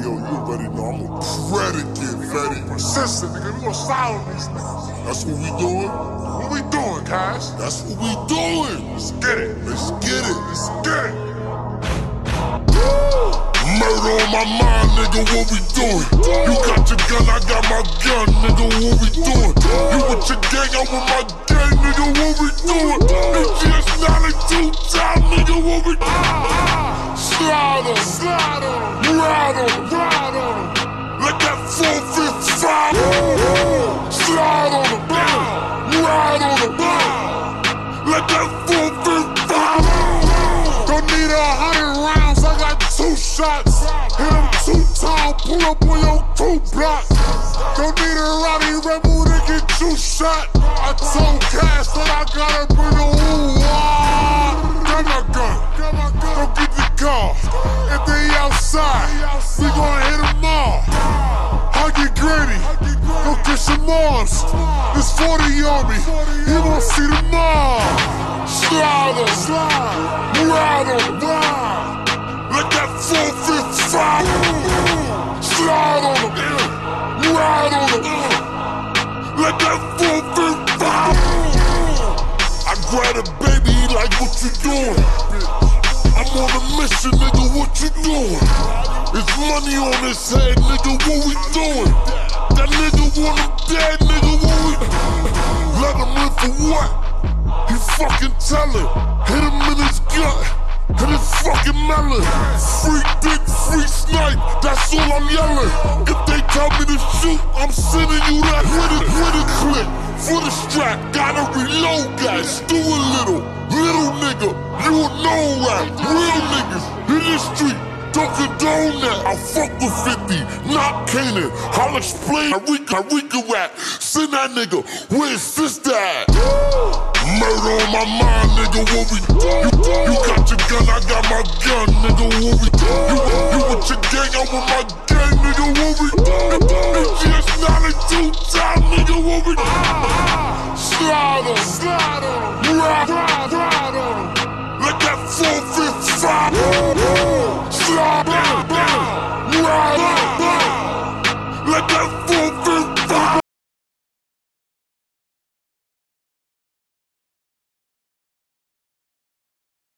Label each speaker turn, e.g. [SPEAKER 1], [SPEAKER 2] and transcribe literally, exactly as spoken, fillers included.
[SPEAKER 1] yo, you already know I'm a predicate, Fetty.
[SPEAKER 2] Persistent, nigga. We gon' style on these niggas.
[SPEAKER 1] That's what we doing?
[SPEAKER 2] What we doing, Cash?
[SPEAKER 1] That's what we doing.
[SPEAKER 2] Let's get it.
[SPEAKER 1] Let's get it.
[SPEAKER 2] Let's get it.
[SPEAKER 1] Murder on my mind, nigga, what we doing? You got your gun, I got my gun, nigga, what we doing? You with your gang, I'm with my gang, nigga, what we doing? B G S ninety-two time, nigga, what we doing? Slide on,
[SPEAKER 2] Slide on him.
[SPEAKER 1] ride on,
[SPEAKER 2] Ride on him.
[SPEAKER 1] let that four fifty-five slide on him, ride on him, let that four fifty-five.
[SPEAKER 2] Don't need a hundred rounds, I got two shots. Hit him two times, pull up on your two block. Don't need a rowdy rebel to get you shot. I told Cash that I gotta bring a ooh-ah. Got my gun, don't get the car. If they outside, we gon' hit them all. I get gritty, go get some arms. There's forty on me, he won't see them all.
[SPEAKER 1] Slide on, ride on, let that four fifty-five slide on him, ride on him, let that four fifty-five. I grab a baby, he like, what you doing? I'm on a mission, nigga, what you doing? It's money on his head, nigga, what we doing? That nigga want him dead, nigga, what we let him live for what? He fucking tellin', hit him in his gut, hit his fucking melon. Free dick, free snipe, that's all I'm yelling. If they tell me to shoot, I'm sending you that with a, with a clip. For the strap, gotta reload guys, do a little. Little nigga, you a known rap. Real niggas in the street, don't condone that. I fuck with fifty, not Kanan. I'll explain how we, how we can rap. Send that nigga, where's sister at? Murder on my mind, nigga, what we do? You, you got your gun, I got my gun, nigga, what we do? You, you with your gang, I'm with my gang, nigga, what we do? B G S ninety-two time, nigga, what we do? Slide on,
[SPEAKER 2] Slide on him.
[SPEAKER 1] ride,
[SPEAKER 2] Ride, ride on him.
[SPEAKER 1] let that four fifty-five slide